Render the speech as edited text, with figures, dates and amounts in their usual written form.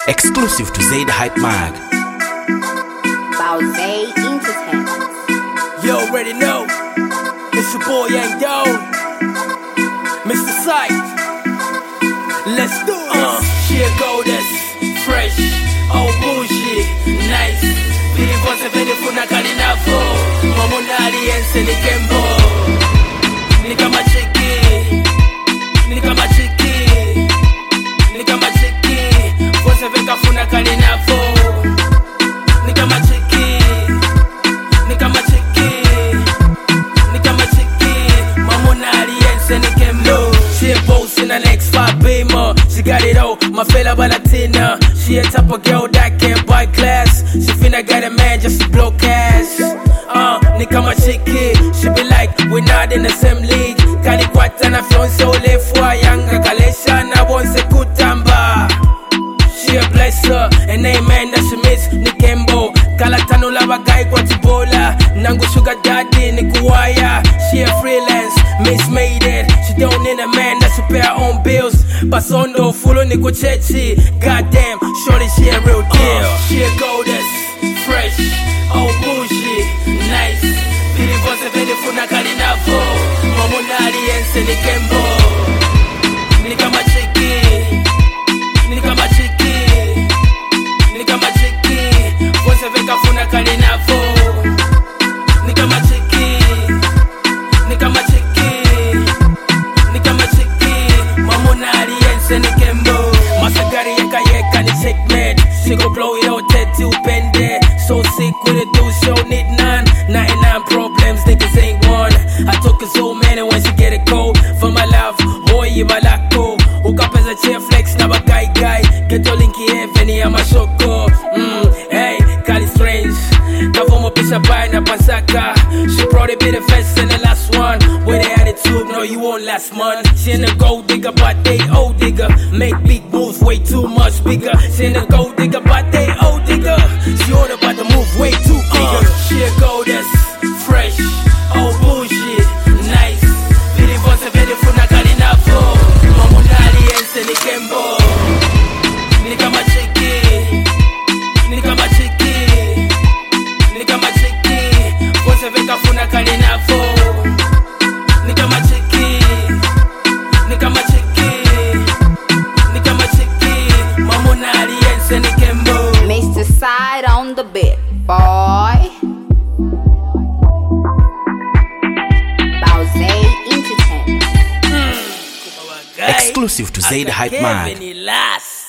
Exclusive to Zaid Hype Mag. Bowsay Entertainment. You already know, it's your boy Yang Down, Mr. Sight. Let's do this. Here go this, fresh, oh bullshit, nice. Bili vose vede funa kalinavo, mamonali ense ni kembo. Nika machiki, nika machiki, nika machiki. Vose veka funa kalinavo, nika machiki, nika machiki, nika machiki. Mamonali ense ni kembo. She a boss in an X5 Beamer. She got it all, my fella Latina. She a type of girl that can't buy class. She finna get a man just to blow cash. Nika machiki. She be like, we're not in the same league. Kani kwata na fiance ole fwa yanga kalesha na wonse kutamba. She a blesser, and amen that she miss Nikembo. Kalatano lava guy kwa tibola. Nangu sugar daddy ni kuwaya. She a freelance, mismade it. She don't need a man that she pay her own bills. Pasondo full ni kuchechi. Goddamn, shorty she a real deal. She a goddess, fresh, oh bullshit, nice. Bili vose vede funa kalinavo. Mamonali ense ni kembo. Nika machiki, nika machiki, nika machiki. Vose veka funa kalinavo. Nika machiki, nika machiki, nika machiki. Mamonali ense ni kembo. Masagari yeka ni checkmate. She go blow it out till upende. So sick with it, do show need none. 99 problems, niggas ain't one. I took it so many when she get it cold. For my love, boy, you malako. Ukapeza chair flex na guy. Get your linky heaven, ya mashoko. Hey, Kali strange. Kavomo pisha by na pasaka. She probably be the first and the last one. With the attitude, no, you won't last month. She ain't a gold digger, but they old digger. Make big moves way too much bigger. She ain't a gold digger, but they old digger. She all about to move way too bigger. She a goddess, fresh, oh bullshit, nice. Bili vose vede funa kalinavo. Mamonali ense ni kembo. Nika machiki, nika machiki, nika machiki. Vose veka funa kalinavo. Nika machiki, nika machiki, nika machiki. Mamonali ense ni kembo. Mr. Side on the beat, boy. Bowsay Entertainment. Exclusive to Zaid Hype Mag. Last.